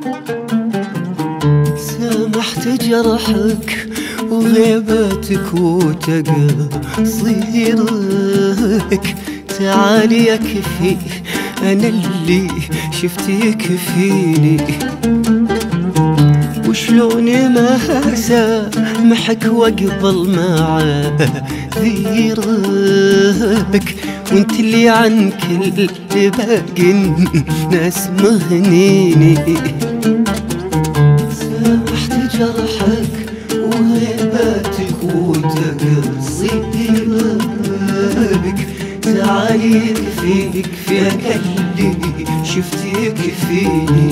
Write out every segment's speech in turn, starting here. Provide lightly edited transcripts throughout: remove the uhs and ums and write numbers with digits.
سامحت جرحك وغيبتك وتقصيرك، تعالي يكفي أنا اللي شفتك فيني، وشلون ما سامحك واقبل معاذيرك، وانت اللي عن كل باقي الناس مهنيني. سامحت جرحك وغيبتك وتقصيرك، تعالي يكفيك في اللي شفتك فيني،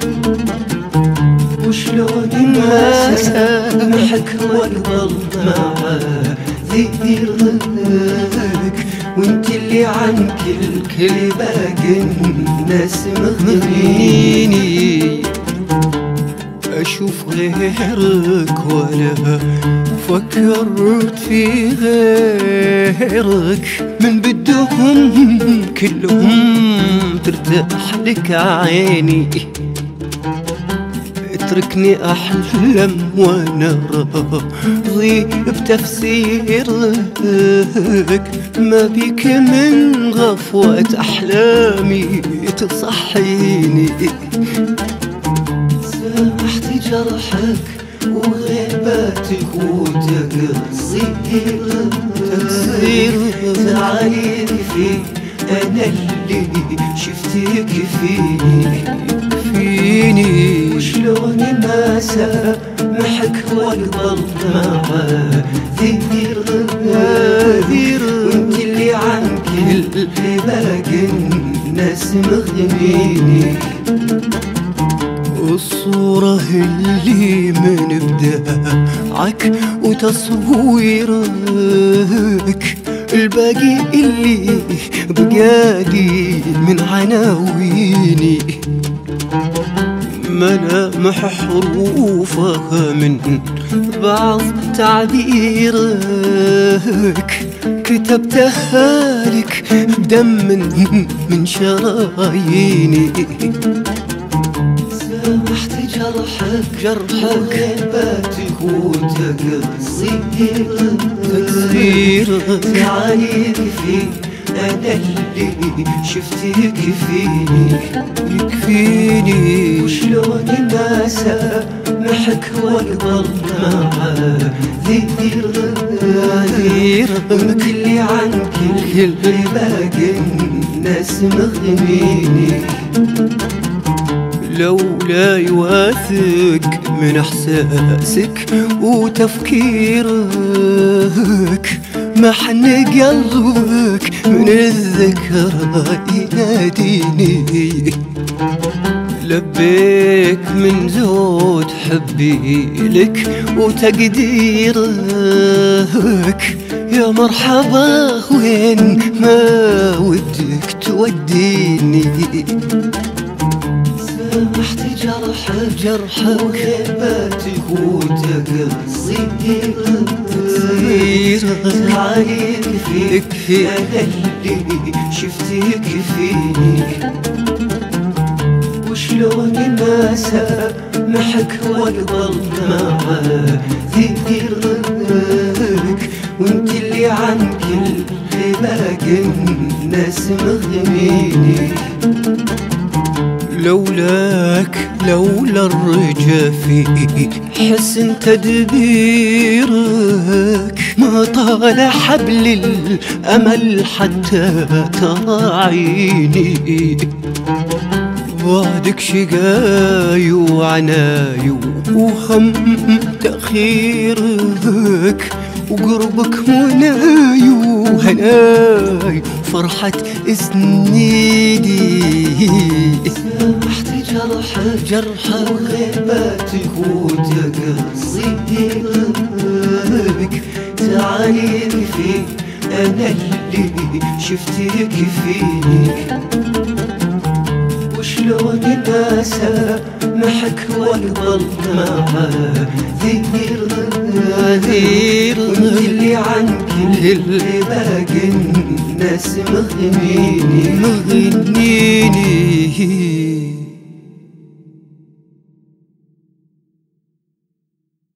وشلون ما سامحك واقبل معاذيرك، وانت اللي عن كل باقي الناس مغنيني. أشوف غيرك ولا فكرت في غيرك، من بدهم كلهم ترتاح لك عيني، اتركني أحلم وأنا راضي بتفسيرك، ما بيك من غفوة أحلامي تصحيني. سامحت جرحك وغيبتك وتقصيرك، تعالي يكفي أنا اللي شفتك فيني، وشلون ما سامحك واقبل معاذيرك، وانت اللي عن كل باقي الناس مغنيني. الصورة اللي من إبداعك وتصويرك، الباقي اللي بقالي من عناويني، ملامح حروفها من بعض تعبيرك، كتبتها لك بدم من شراييني. سامحت جرحك وغيبتك وتقصيرك، تعالي يكفي أنا اللي شفتك فيني، وشلون ما سامحك واقبل معاذيرك، وانت اللي عن كل باقي الناس مغنيني. لولا يواثق من احساسك وتفكيرك، ما حن قلبك من الذكرى يناديني، لبيك من زود حبي لك وتقديرك، يا مرحبا وين ما ودك توديني. سامحت جرحك وغيبتك وتقصيرك، تعالي يكفي أنا اللي شفتك فيني، وشلون ما سامحك واقبل معاذيرك، وانت اللي عن كل باقي الناس مغنيني. لولاك لولا الرجا في حسن تدبيرك، ما طال حبل الأمل حتى تراعيني، بعدك شقاي وعناي وهم تأخيرك، وقربك مناي وهناي فرحة سنيني. سامحت جرحك وغيبتك وتقصيرك، تعالي يكفي أنا اللي شفتك فيني، وشلون ما سامحك واقبل معاذيرك، وانت اللي عن كل باقي الناس مغنيني.